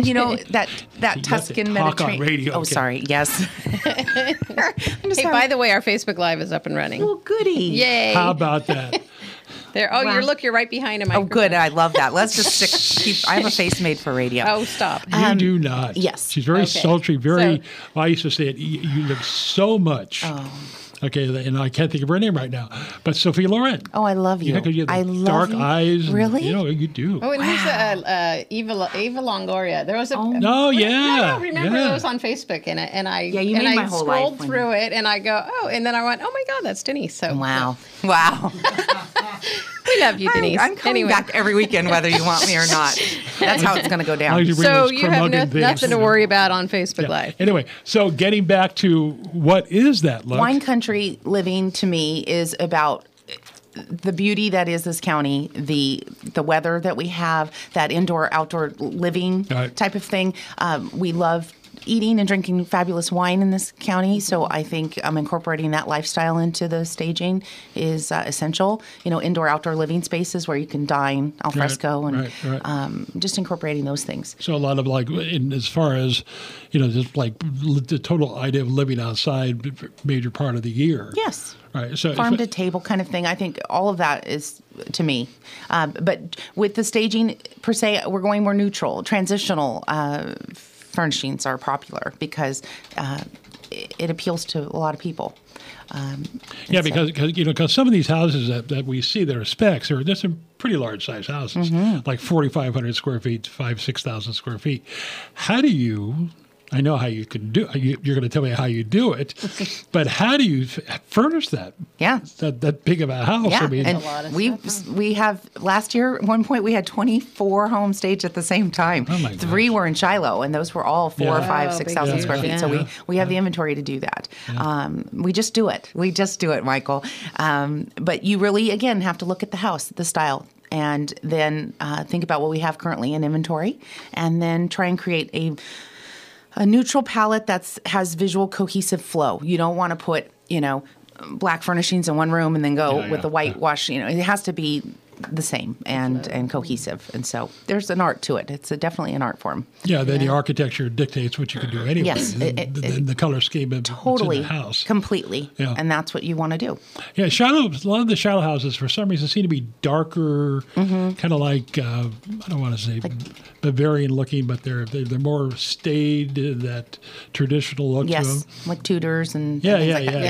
that Tuscan Mediterranean... Radio. Oh, okay. Sorry. Yes. Hey, by the way, our Facebook Live is up and running. Oh, goody. Yay. How about that? There. Oh, Wow. you're right behind him. Oh, good. I love that. Let's just I have a face made for radio. Oh, stop. You do not. Yes. She's very sultry, very... So- I used to say it, you look so much... Oh. Okay, and I can't think of her name right now, but Sophie Loren. Oh, I love you. Because you have I the love dark you. eyes. And, Really? you do. Oh, and who's Eva Longoria? There was a. Oh, yeah. I remember those on Facebook, and I you made my whole life scrolled through it, and I go, oh, and then I went, oh my God, that's Denise. So Wow. we love you, Denise. I'm coming back every weekend, whether you want me or not. That's how it's going to go down. So you have nothing to worry about on Facebook Live. Anyway, so getting back to what is that look? Wine country living to me is about the beauty that is this county, the weather that we have, that indoor-outdoor living type of thing. We love eating and drinking fabulous wine in this county, so I think incorporating that lifestyle into the staging is essential. Indoor-outdoor living spaces where you can dine al fresco and just incorporating those things. So a lot of as far as, just like the total idea of living outside, major part of the year. Yes. Right. So farm to table kind of thing. I think all of that is to me. But with the staging per se, we're going more neutral, transitional. Furnishings are popular because it appeals to a lot of people. Because some of these houses that we see that are specs are there's some pretty large size houses, like 4,500 square feet, 6,000 square feet. How do you? I know how you can do. You're going to tell me how you do it, but how do you furnish that? Yeah, that big of a house. Yeah, I mean, and we have last year at one point we had 24 homes staged at the same time. Oh my 3 were in Shiloh, and those were all 4,000 or 5,000, 6,000 square feet. So we have the inventory to do that. Yeah. We just do it. We just do it, Michael. But you really again have to look at the house, the style. And then think about what we have currently in inventory, and then try and create a neutral palette that has visual cohesive flow. You don't want to put, black furnishings in one room and then go with the whitewash. It has to be the same and cohesive. And so there's an art to it. It's definitely an art form. Yeah, then the architecture dictates what you can do anyway. Yes, the color scheme of totally, what's in the house. Completely. Yeah. And that's what you want to do. Yeah, Shiloh, a lot of the Shiloh houses, for some reason, seem to be darker, kind of like, I don't want to say Bavarian looking, but they're more staid, that traditional look to them. Yes, like Tudors and Yeah.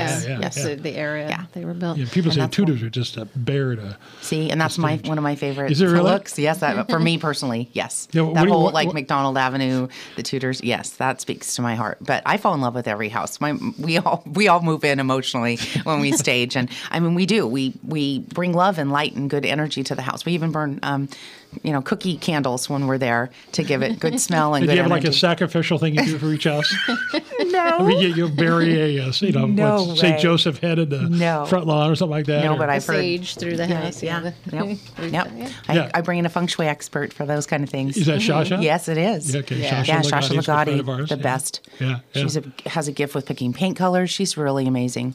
The area they were built. Yeah, people say Tudors are just a bear to see, and that's one of my favorite Is it really? looks. Yes, for me personally, yes. Yeah, that whole McDonald Avenue, the Tudors. Yes, that speaks to my heart. But I fall in love with every house. We all move in emotionally when we stage, and I mean we do. We bring love and light and good energy to the house. We even burn cookie candles when we're there to give it good smell and Did good you have energy. like a sacrificial thing you do for each house? No. I mean, you bury a No St. way. Joseph head in the front lawn or something like that? No, or- but I've heard Sage through the house. Yeah. Yep. Yeah. I bring in a feng shui expert for those kind of things. Is that Shasha? Yes, it is. Yeah, okay. Yeah, Shasha Shasha Legati's a friend of Legati, ours. the Yeah. best. Yeah. Has a gift with picking paint colors. She's really amazing.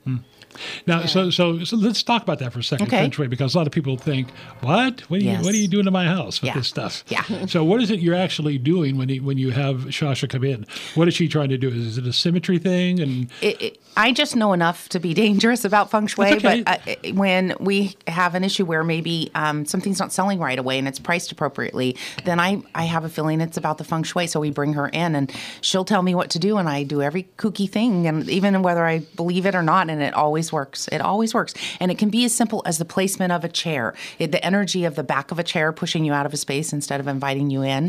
Now, so let's talk about that for a second, Okay. feng shui, because a lot of people think, what? What are you doing to my house with this stuff? Yeah. So what is it you're actually doing when you have Shasha come in? What is she trying to do? Is it a symmetry thing? And I just know enough to be dangerous about feng shui, That's okay. but when we have an issue where maybe something's not selling right away and it's priced appropriately, then I have a feeling it's about the feng shui. So we bring her in and she'll tell me what to do, and I do every kooky thing, and even whether I believe it or not, and it always works. It always works. And it can be as simple as the placement of a chair, the energy of the back of a chair pushing you out of a space instead of inviting you in,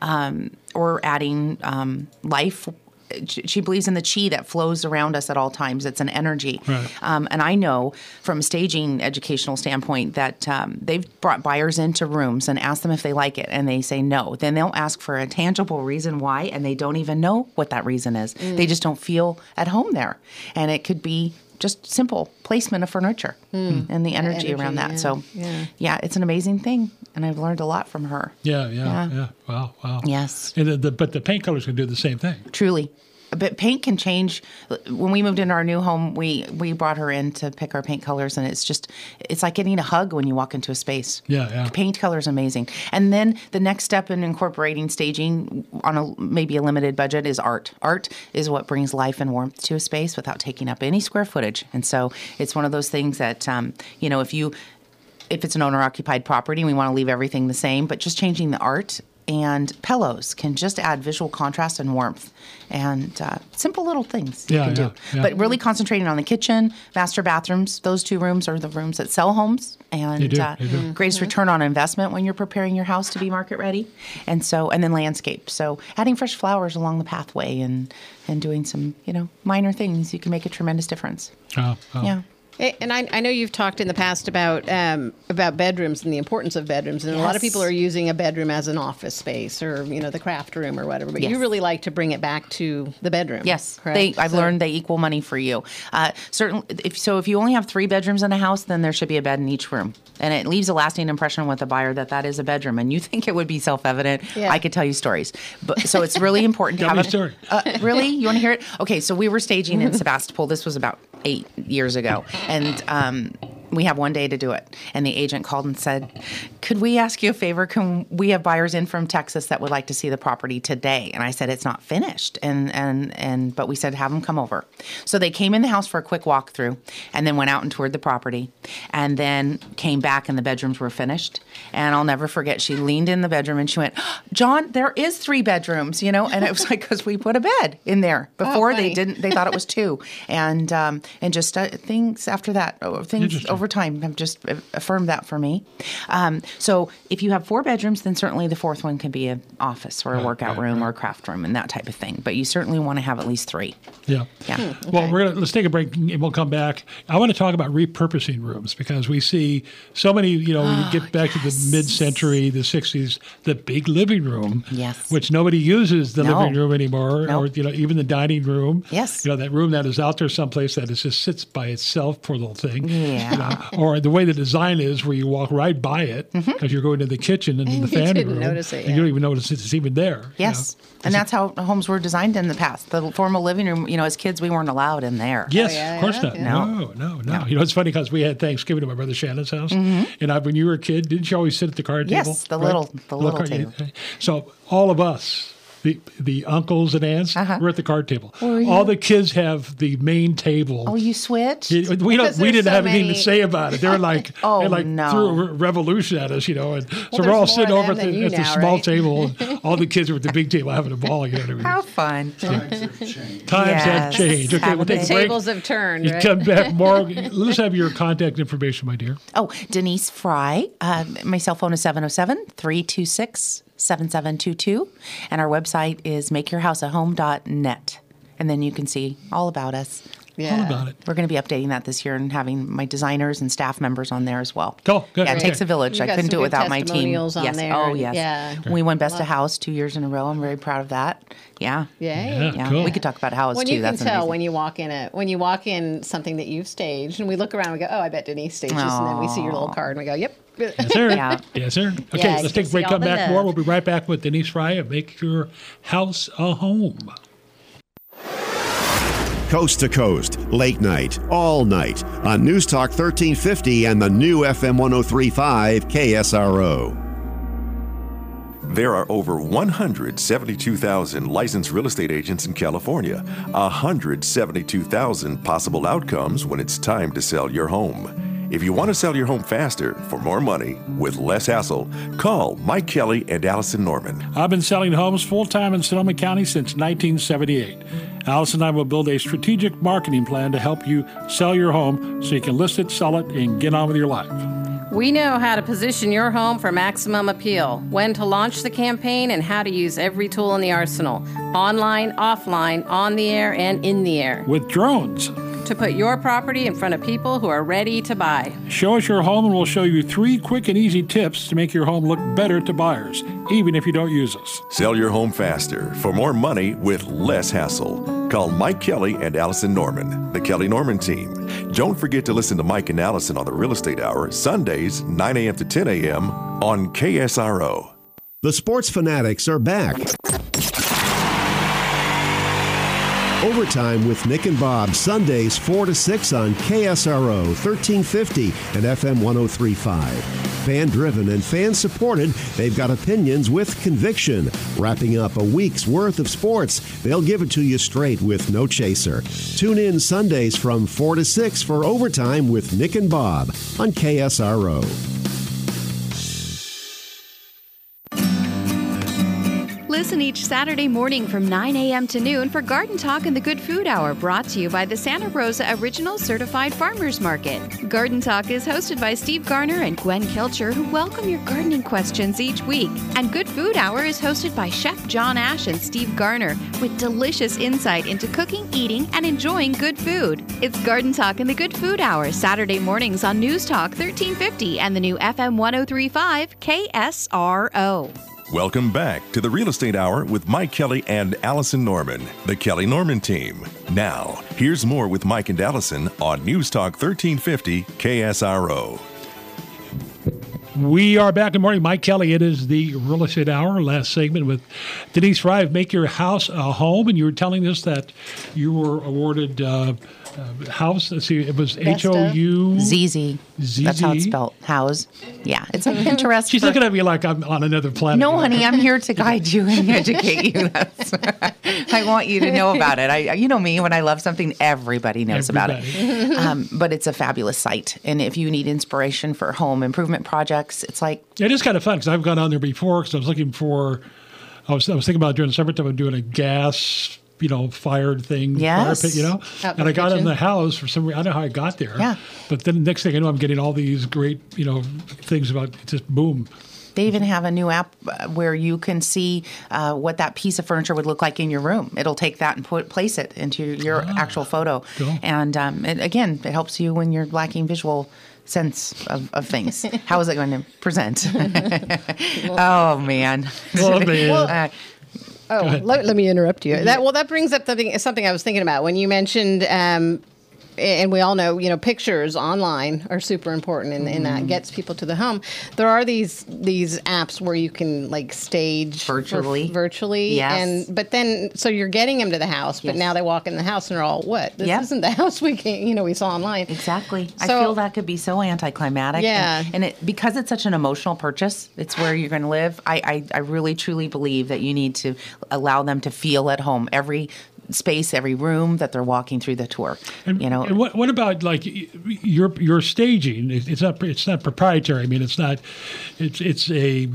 or adding life. She believes in the chi that flows around us at all times. It's an energy. Right. And I know from a staging educational standpoint that they've brought buyers into rooms and asked them if they like it, and they say no. Then they'll ask for a tangible reason why, and they don't even know what that reason is. They just don't feel at home there. And it could be just simple placement of furniture and the energy around that. yeah, So, yeah. it's an amazing thing, and I've learned a lot from her. Yeah. Wow. Yes. And but the paint colors can do the same thing. Truly. But paint can change. When we moved into our new home, we brought her in to pick our paint colors, and it's like getting a hug when you walk into a space. Yeah. Paint color is amazing. And then the next step in incorporating staging on maybe a limited budget is art. Art is what brings life and warmth to a space without taking up any square footage. And so it's one of those things that, if it's an owner-occupied property, we want to leave everything the same, but just changing the art and pillows can just add visual contrast and warmth, and simple little things you can do. Yeah. But really concentrating on the kitchen, master bathrooms. Those two rooms are the rooms that sell homes, and They do. greatest return on investment when you're preparing your house to be market ready. And then landscape. So adding fresh flowers along the pathway and doing some minor things, you can make a tremendous difference. Oh. Yeah. And I know you've talked in the past about bedrooms and the importance of bedrooms, and a lot of people are using a bedroom as an office space or the craft room or whatever. But you really like to bring it back to the bedroom. Yes, correct? I've learned they equal money for you. Certainly, if you only have 3 bedrooms in a house, then there should be a bed in each room, and it leaves a lasting impression with the buyer that is a bedroom. And you think it would be self-evident? Yeah. I could tell you stories, so it's really important to Tell have me a story. Really, you want to hear it? Okay, so we were staging in Sebastopol. This was about 8 years ago, and we have one day to do it. And the agent called and said, could we ask you a favor? Can we have buyers in from Texas that would like to see the property today? And I said, it's not finished. But we said, have them come over. So they came in the house for a quick walkthrough and then went out and toured the property and then came back and the bedrooms were finished. And I'll never forget, she leaned in the bedroom and she went, John, there is 3 bedrooms, and it was like, because we put a bed in there. Before they thought it was 2. And just things after that, things over time have just affirmed that for me. So if you have 4 bedrooms, then certainly the 4th one can be an office or a workout room or a craft room and that type of thing. But you certainly want to have at least 3. Yeah. Well, let's take a break and we'll come back. I want to talk about repurposing rooms because we see so many, when you get back to the mid-century, the 60s, the big living room, which nobody uses the living room anymore, or even the dining room. Yes. That room that is out there someplace that just sits by itself, poor little thing. Yeah. or the way the design is where you walk right by it because you're going to the kitchen and the family didn't room. notice it, And you don't even notice it's even there. Yes. And that's how homes were designed in the past. The formal living room, as kids, we weren't allowed in there. Yes, of course not. No. No. It's funny because we had Thanksgiving at my brother Shannon's house. And when you were a kid, didn't you always sit at the card table? Yes, the little card table. So all of us, the uncles and aunts, were at the card table. Were you? All the kids have the main table. Oh, you switched? We didn't have anything to say about it. They were like, Oh, they no. threw a revolution at us, And so we're there's all more sitting of over them at than the you now, small right? table. And all the kids are at the big table having a ball. How fun. Times have Yes. changed. Okay, we'll take The a break. tables have turned, You right? come back more. Let's have your contact information, my dear. Oh, Denise Fry. My cell phone is 707-326-7722. And our website is makeyourhouseahome.net. And then you can see all about us. All about it. We're going to be updating that this year and having my designers and staff members on there as well. Cool. Good. Yeah, it takes a village. You I got couldn't some do it good without my team. testimonials on Yes. there. Oh, yes. Yeah. We won Best of House 2 years in a row. I'm very proud of that. Yeah. Yay. Yeah, cool. We could talk about house When too. you can That's tell amazing. when you walk in something that you've staged, and we look around and we go, oh, I bet Denise staged this, and then we see your little card and we go, yep. Yes, sir. Yeah. Yes, sir. Okay, Yeah, you let's can take a break. see Come all the back more. love. We'll be right back with Denise Fry and Make Your House a Home. Coast to coast, late night, all night on News Talk 1350 and the new FM 1035 KSRO. There are over 172,000 licensed real estate agents in California, 172,000 possible outcomes when it's time to sell your home. If you want to sell your home faster, for more money, with less hassle, call Mike Kelly and Allison Norman. I've been selling homes full-time in Sonoma County since 1978. Allison and I will build a strategic marketing plan to help you sell your home so you can list it, sell it, and get on with your life. We know how to position your home for maximum appeal, when to launch the campaign, and how to use every tool in the arsenal, online, offline, on the air, and in the air, With drones. to put your property in front of people who are ready to buy. Show us your home and we'll show you 3 quick and easy tips to make your home look better to buyers, even if you don't use us. Sell your home faster, for more money, with less hassle. Call Mike Kelly and Allison Norman, the Kelly Norman team. Don't forget to listen to Mike and Allison on the Real Estate Hour, Sundays, 9 a.m. to 10 a.m. on KSRO. The Sports Fanatics are back. Overtime with Nick and Bob, Sundays 4 to 6 on KSRO 1350 and FM 1035. Fan-driven and fan-supported, they've got opinions with conviction. Wrapping up a week's worth of sports, they'll give it to you straight with no chaser. Tune in Sundays from 4 to 6 for Overtime with Nick and Bob on KSRO. Listen each Saturday morning from 9 a.m. to noon for Garden Talk and the Good Food Hour, brought to you by the Santa Rosa Original Certified Farmers Market. Garden Talk is hosted by Steve Garner and Gwen Kilcher, who welcome your gardening questions each week. And Good Food Hour is hosted by Chef John Ash and Steve Garner, with delicious insight into cooking, eating, and enjoying good food. It's Garden Talk and the Good Food Hour, Saturday mornings on News Talk 1350 and the new FM 1035 KSRO. Welcome back to the Real Estate Hour with Mike Kelly and Allison Norman, the Kelly Norman team. Now, here's more with Mike and Allison on News Talk 1350 KSRO. We are back. Good morning, Mike Kelly. It is the Real Estate Hour, last segment with Denise Fry of Make Your House a Home. And you were telling us that you were awarded house. Let's see, it was HOU. ZZ. That's how it's spelled. House. Yeah, it's like Pinterest. She's looking at me like I'm on another planet. No, honey, I'm here to guide you and educate you. I want you to know about it. You know me, when I love something, everybody knows about it. But it's a fabulous site. And if you need inspiration for home improvement projects, it's like... It is kind of fun because I've gone on there before because I was looking for... I was thinking about during the summertime, I'm doing a gas... fired thing, yes. fire pit, Out and I got kitchen. in the house for some reason. I don't know how I got there. Yeah. But then the next thing I know, I'm getting all these great, things about just boom. They even have a new app where you can see what that piece of furniture would look like in your room. It'll take that and place it into your actual photo. Cool. And again, it helps you when you're lacking visual sense of things. How is it going to present? Oh, man. Oh, man. Let me interrupt you. That brings up something I was thinking about when you mentioned and we all know, pictures online are super important, and that gets people to the home. There are these apps where you can stage virtually, Yes. but then so you're getting them to the house, but now they walk in the house and they're all, what? This isn't the house we saw online. Exactly. So, I feel that could be so anticlimactic. Yeah. And because it's such an emotional purchase, it's where you're going to live. I really, truly believe that you need to allow them to feel at home. Every space, every room that they're walking through the tour. And what about your staging? It's not proprietary. I mean, it's a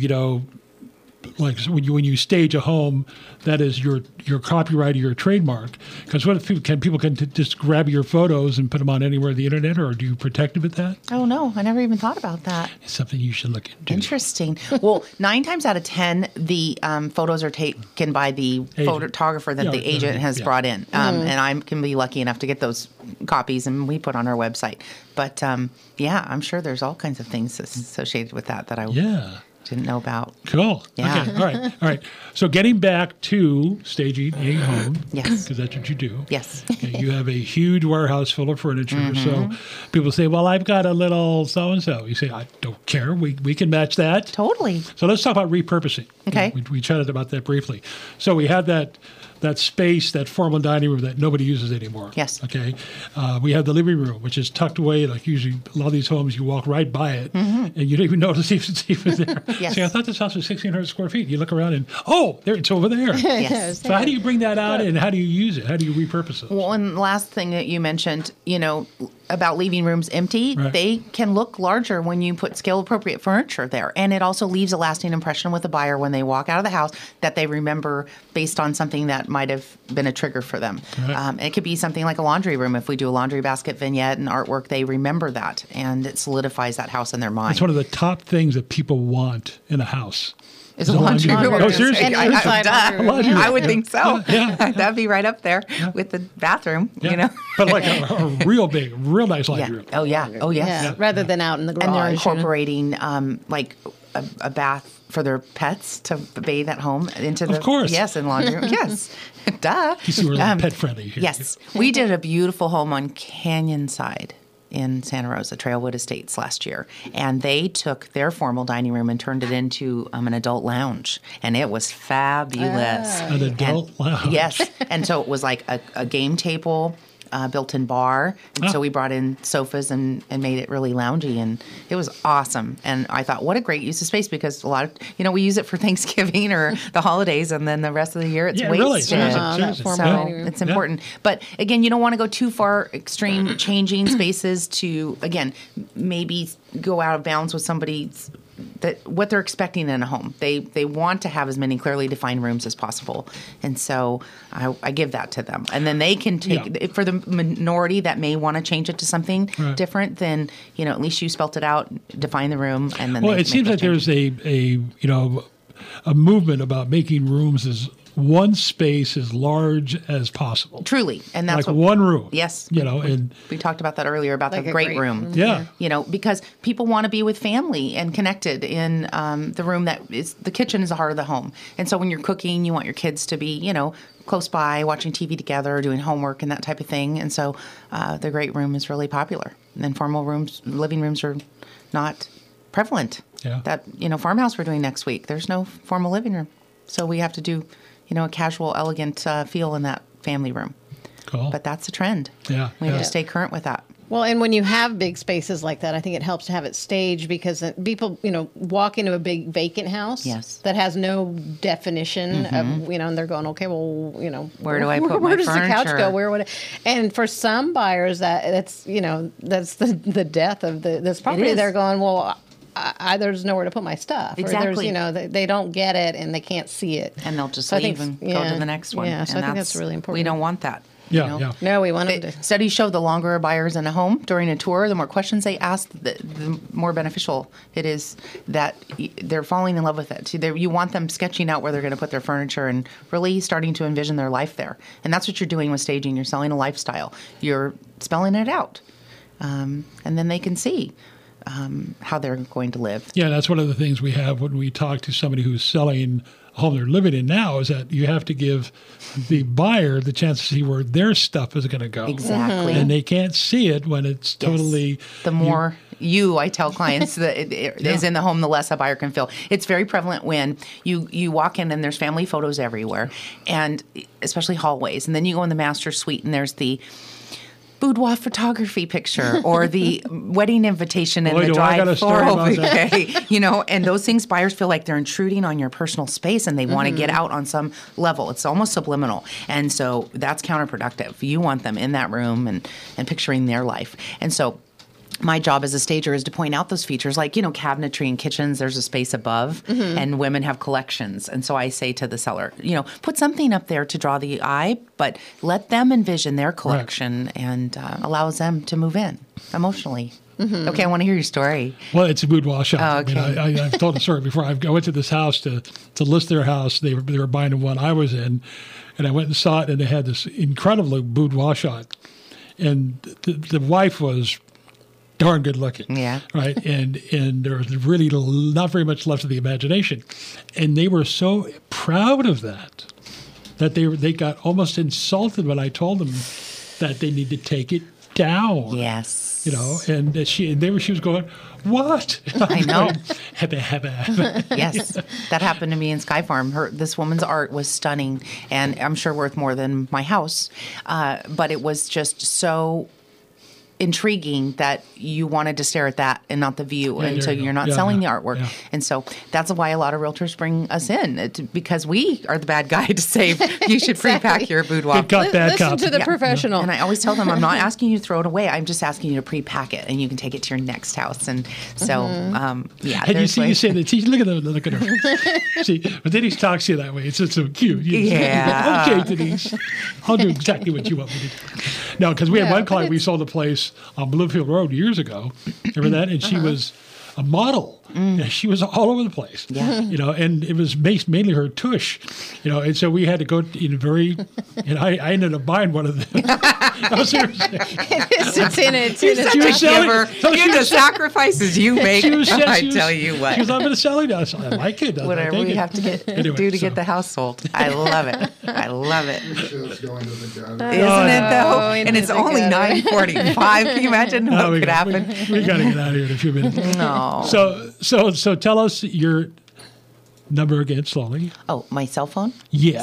like when you stage a home, that is your copyright or your trademark. Because what if people can just grab your photos and put them on anywhere on the internet, or do you protect them with that? Oh no, I never even thought about that. It's something you should look into. Interesting. Well, 9 times out of 10, the photos are taken by the photographer that the agent has brought in, and I can be lucky enough to get those copies, and we put on our website. But I'm sure there's all kinds of things associated with that I didn't know about. Cool. Yeah. Okay. All right. So getting back to staging a home. Yes. Because that's what you do. Yes. Okay, you have a huge warehouse full of furniture. So people say, well, I've got a little so-and-so. You say, I don't care. We can match that. Totally. So let's talk about repurposing. Okay. We chatted about that briefly. So we had that space, that formal dining room that nobody uses anymore. Yes. Okay. We have the living room, which is tucked away. Like usually a lot of these homes, you walk right by it and you don't even notice it's even there. Yes. See, I thought this house was 1,600 square feet. You look around and, there it's over there. Yes. So how do you bring that out and how do you use it? How do you repurpose it? Well, and the last thing that you mentioned, about leaving rooms empty, Right. they can look larger when you put scale-appropriate furniture there. And it also leaves a lasting impression with the buyer when they walk out of the house that they remember based on something that might have been a trigger for them. Right. It could be something like a laundry room. If we do a laundry basket vignette and artwork, they remember that, and it solidifies that house in their mind. It's one of the top things that people want in a house. It's a laundry room. Oh, seriously? And inside laundry room. Laundry room. I would think so. Yeah. That'd be right up there with the bathroom, But like a real big, real nice laundry room. Oh, yeah. Oh, yes. Yeah, rather than out in the garage. And they're incorporating a bath for their pets to bathe at home into the... Of course. Yes, in laundry room. Yes. Duh. You see, we're pet friendly here. Yes. We did a beautiful home on Canyonside in Santa Rosa, Trailwood Estates last year. And they took their formal dining room and turned it into an adult lounge. And it was fabulous. An adult lounge. Yes. And so it was like a game table, built-in bar. And so we brought in sofas and made it really loungy. And it was awesome. And I thought, what a great use of space, because a lot of, we use it for Thanksgiving or the holidays, and then the rest of the year it's wasted. Really, seriously. So it's important. But again, you don't want to go too far extreme changing spaces to, again, maybe go out of bounds with somebody's what they're expecting in a home. They want to have as many clearly defined rooms as possible. And so I give that to them. And then they can take, for the minority that may want to change it to something different, then, at least you spelt it out, define the room, and then it seems like there's a movement about making rooms as one space as large as possible. Truly. And that's like one room. Yes. And we talked about that earlier about the great room. Yeah. Because people want to be with family and connected in the room that is, the kitchen is the heart of the home. And so when you're cooking, you want your kids to be, close by, watching TV together, doing homework and that type of thing. And so the great room is really popular. And then formal rooms, living rooms are not prevalent. Yeah. That, farmhouse we're doing next week, there's no formal living room. So we have to do a casual, elegant feel in that family room. Cool. But that's a trend. Yeah. We have to stay current with that. Well, and when you have big spaces like that, I think it helps to have it staged, because people, walk into a big vacant house that has no definition of, and they're going, okay, well, where do I put my where does furniture? The couch go? Where would it? And for some buyers, that's the death of this property. They're going, well, there's nowhere to put my stuff. Exactly. Or there's, they don't get it and they can't see it. And they'll just leave and go to the next one. Yeah, so I think that's really important. We don't want that. Yeah. No, we want them to. Studies show the longer a buyer is in a home during a tour, the more questions they ask, the more beneficial it is that they're falling in love with it. You want them sketching out where they're going to put their furniture and really starting to envision their life there. And that's what you're doing with staging. You're selling a lifestyle. You're spelling it out. And then they can see how they're going to live. Yeah, that's one of the things we have when we talk to somebody who's selling home they're living in now is that you have to give the buyer the chance to see where their stuff is going to go. Exactly. And they can't see it when it's totally... The more I tell clients that it is in the home, the less a buyer can feel. It's very prevalent when you walk in and there's family photos everywhere, and especially hallways. And then you go in the master suite and there's the boudoir photography picture or the wedding invitation and the drive floral bouquet, and those things, buyers feel like they're intruding on your personal space and they want to get out on some level. It's almost subliminal. And so that's counterproductive. You want them in that room and picturing their life. And so my job as a stager is to point out those features, like, cabinetry in kitchens, there's a space above, and women have collections. And so I say to the seller, put something up there to draw the eye, but let them envision their collection and allows them to move in emotionally. Okay, I want to hear your story. Well, it's a boudoir shop. Oh, okay. I mean, I've told the story before. I went to this house to list their house. They were buying the one I was in, and I went and saw it, and they had this incredible boudoir shot. And the wife was darn good looking. Yeah. Right. And there was really not very much left of the imagination. And they were so proud of that they got almost insulted when I told them that they need to take it down. Yes. And she was going, what? I know. Heba. Yes. That happened to me in Sky Farm. This woman's art was stunning and I'm sure worth more than my house. But it was just so intriguing that you wanted to stare at that and not the view, and so you're not selling the artwork. Yeah. And so that's why a lot of realtors bring us in, because we are the bad guy to say you should pre-pack your boudoir. Listen to the professional. And I always tell them, I'm not asking you to throw it away. I'm just asking you to pre-pack it, and you can take it to your next house. And so, And you say that. Look at her. See, but Denise talks to you that way. It's just so cute. Okay, Denise, I'll do exactly what you want me to do. No, because we had one client. We sold a place on Bloomfield Road years ago. Remember that? And she was a model. And she was all over the place. Yeah. And it was mainly her tush. And so we had to go and I ended up buying one of them. It's in it. You're such a giver. The sacrifices you make, I tell you what. She was, I'm going to sell it. I said, I like it. Whatever we have to do to get the house sold. I love it. I love it. Isn't it, though? And it's only 9:45. Can you imagine what could happen? We got to get out of here in a few minutes. No. So tell us your number again slowly. Oh, my cell phone? Yeah.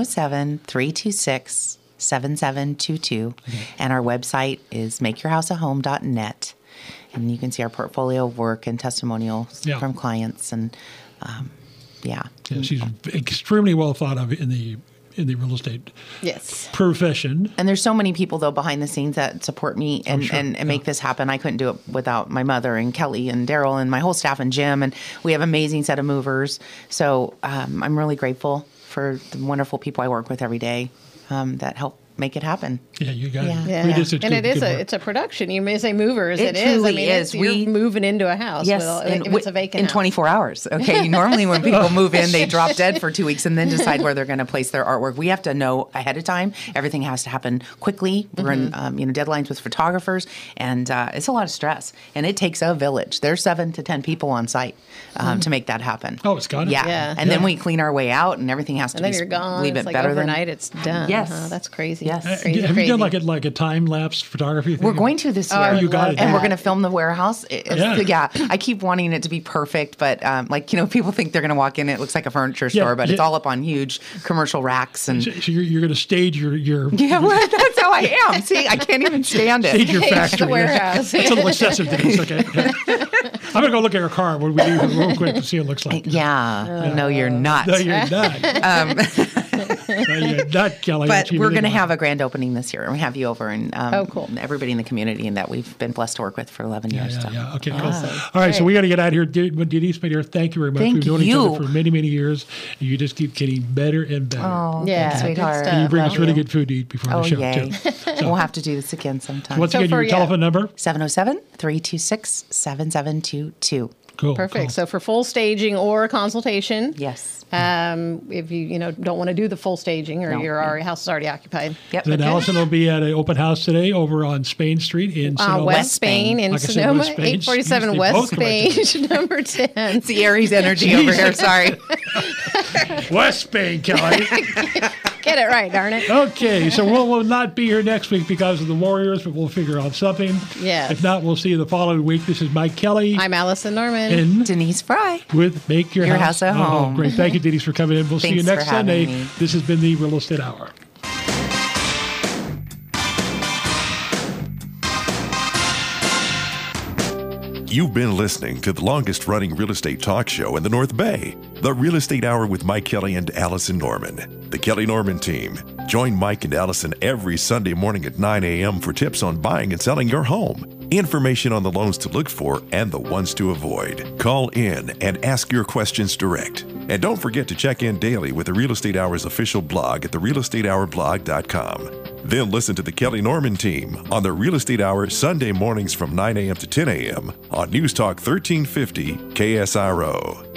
707-326-7722. And our website is makeyourhouseahome.net. And you can see our portfolio of work and testimonials from clients. And she's extremely well thought of in the real estate profession. And there's so many people, though, behind the scenes that support me and make this happen. I couldn't do it without my mother and Kelly and Daryl and my whole staff and Jim. And we have an amazing set of movers. So I'm really grateful for the wonderful people I work with every day that help make it happen. Yeah, you got it. Yeah. And it's a production. You may say movers. It is. I mean, you're moving into a house. Yes, if it's a vacant in house. 24 hours. Okay, normally when people move in, they drop dead for 2 weeks and then decide where they're going to place their artwork. We have to know ahead of time. Everything has to happen quickly. We're in deadlines with photographers, and it's a lot of stress. And it takes a village. There's 7 to 10 people on site to make that happen. Oh, it's got it. Yeah. And then we clean our way out, and everything has to and be then you're gone. a little bit it's better overnight. It's done. Yes, that's crazy. Yes. Have you done like a time lapse photography thing? We're going to this year. Oh, you got it. And we're going to film the warehouse. I keep wanting it to be perfect, but people think they're going to walk in, it looks like a furniture store, but it's all up on huge commercial racks. And so you're going to stage your that's how I am. See, I can't even stand it. Stage your factory. The warehouse. It's a little excessive, Denise. Okay. I'm going to go look at her car when we leave real quick to see what it looks like. Yeah. No, you're not. No, you're not. No, you're not, Kelly. But we're going to have a grand opening this year. We have you over and cool. everybody in the community and that we've been blessed to work with for 11 years. Yeah. Okay, cool. All right, so we got to get out of here. Denise, my dear, thank you very much. We've known each other for many, many years. And you just keep getting better and better. Oh, yeah, sweetheart. And you bring us really good food to eat before the show, yay. too. So, we'll have to do this again sometime. Once again, your telephone number? 707-326-7722. Cool. Perfect. Cool. So for full staging or consultation. Yes. If you don't want to do the full staging or your house is already occupied. Yep. Then Allison will be at an open house today over on Spain Street in Sonoma. West Spain in Sonoma, 847 West Spain, number 10. It's the Aries energy over here. Sorry. West Spain, Kelly. Get it right, darn it. Okay, so we'll not be here next week because of the Warriors, but we'll figure out something. Yes. If not, we'll see you the following week. This is Mike Kelly. I'm Allison Norman. And Denise Fry. with Make Your House a Home. Great. Thank you, Denise, for coming in. We'll see you Thanks next for having Sunday. me. This has been the Real Estate Hour. You've been listening to the longest running real estate talk show in the North Bay, the Real Estate Hour with Mike Kelly and Allison Norman. The Kelly Norman Team. Join Mike and Allison every Sunday morning at 9 a.m. for tips on buying and selling your home, information on the loans to look for and the ones to avoid. Call in and ask your questions direct. And don't forget to check in daily with the Real Estate Hour's official blog at therealestatehourblog.com. Then listen to the Kelly Norman Team on the Real Estate Hour Sunday mornings from 9 a.m. to 10 a.m. on News Talk 1350 KSRO.